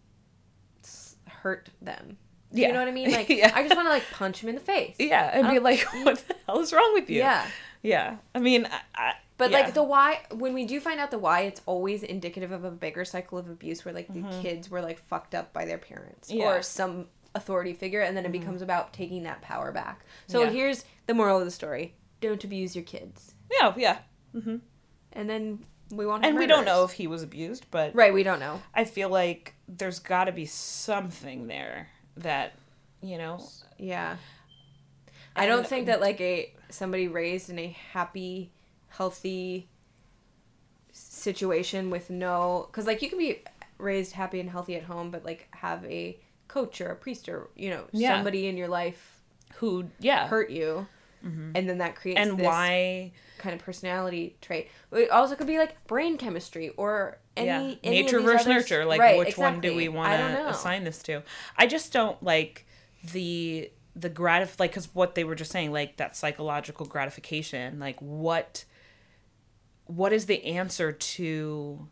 s- hurt them. Do Yeah. You know what I mean? Like Yeah. I just want to like punch him in the face. yeah, and I be don't- like, what the hell is wrong with you? Yeah. Yeah. I mean, I, I, But yeah. like the why, when we do find out the why, it's always indicative of a bigger cycle of abuse where like the kids were like fucked up by their parents Mm-hmm. Yeah. or some authority figure, and then it becomes about taking that power back. So Yeah. here's the moral of the story: don't abuse your kids. Yeah, yeah. And then we won't have And we don't murders. know if he was abused, but Right, we don't know. I feel like there's got to be something there that, you know. Yeah. I don't And- think that like a somebody raised in a happy, healthy situation with no, because like you can be raised happy and healthy at home, but like have a coach or a priest or, you know, yeah. somebody in your life who yeah hurt you, mm-hmm. and then that creates and this why kind of personality trait. It also could be like brain chemistry or any, yeah. any nature of these versus others. nurture. Like right, which exactly. one do we want to assign this to? I just don't like the the gratif like because what they were just saying, like that psychological gratification. Like what what is the answer to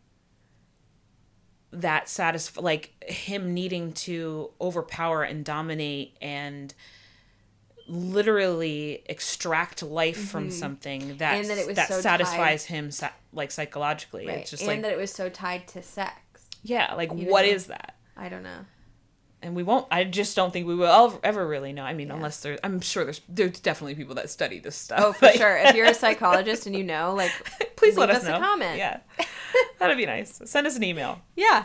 that satisfy, like him needing to overpower and dominate and literally extract life mm-hmm. from something that and that, it was that so satisfies tied, him sa- like psychologically. Right. It's just and like that it was so tied to sex. Yeah, like you what know? is that? I don't know. And we won't. I just don't think we will ever really know. I mean, yeah. unless there's, I'm sure there's there's definitely people that study this stuff. Oh, for like, sure. If you're a psychologist and you know, like, please leave let us, us know. a comment. Yeah, that'd be nice. Send us an email. Yeah.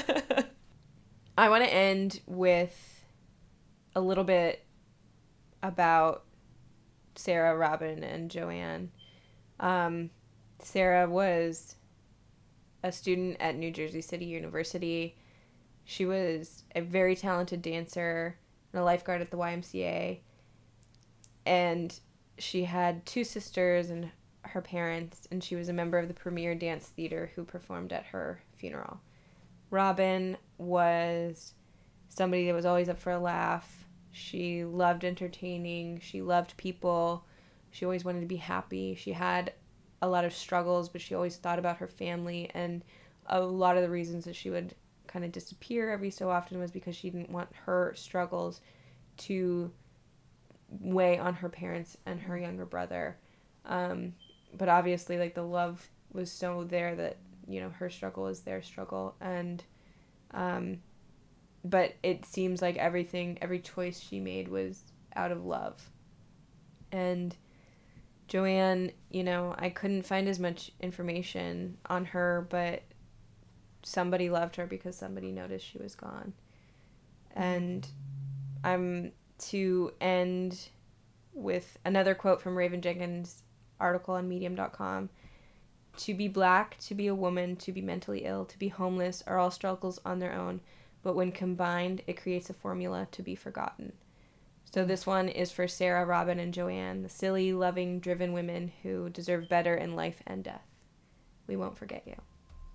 I want to end with a little bit about Sarah, Robin, and Joanne. Um, Sarah was a student at New Jersey City University. She was a very talented dancer and a lifeguard at the Y M C A. And she had two sisters and her parents, and she was a member of the Premier Dance Theater who performed at her funeral. Robin was somebody that was always up for a laugh. She loved entertaining. She loved people. She always wanted to be happy. She had a lot of struggles, but she always thought about her family, and a lot of the reasons that she would kind of disappear every so often was because she didn't want her struggles to weigh on her parents and her younger brother. Um, but obviously, like, the love was so there that, you know, her struggle is their struggle. And, um, but it seems like everything, every choice she made was out of love. And Joanne, you know, I couldn't find as much information on her, but somebody loved her because somebody noticed she was gone. And I'm to end with another quote from Raven Jenkins' article on medium dot com. To be black, to be a woman, to be mentally ill, to be homeless are all struggles on their own, but when combined, it creates a formula to be forgotten. So this one is for Sarah, Robin, and Joanne, the silly, loving, driven women who deserve better in life and death. We won't forget you.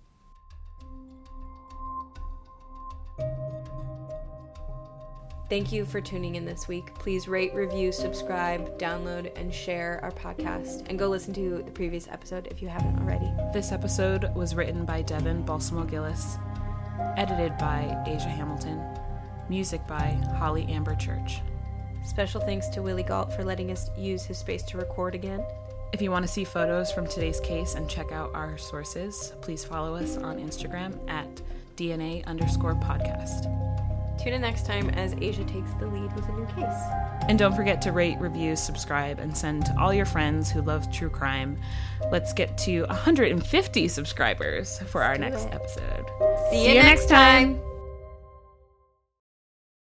Thank you for tuning in this week. Please rate, review, subscribe, download, and share our podcast. And go listen to the previous episode if you haven't already. This episode was written by Devin Balsamo-Gillis, edited by Asia Hamilton, music by Holly Amber Church. Special thanks to Willie Galt for letting us use his space to record again. If you want to see photos from today's case and check out our sources, please follow us on Instagram at DNA underscore podcast. Tune in next time as Asia takes the lead with a new case. And don't forget to rate, review, subscribe, and send to all your friends who love true crime. Let's get to one hundred fifty subscribers for our next episode. See you next time.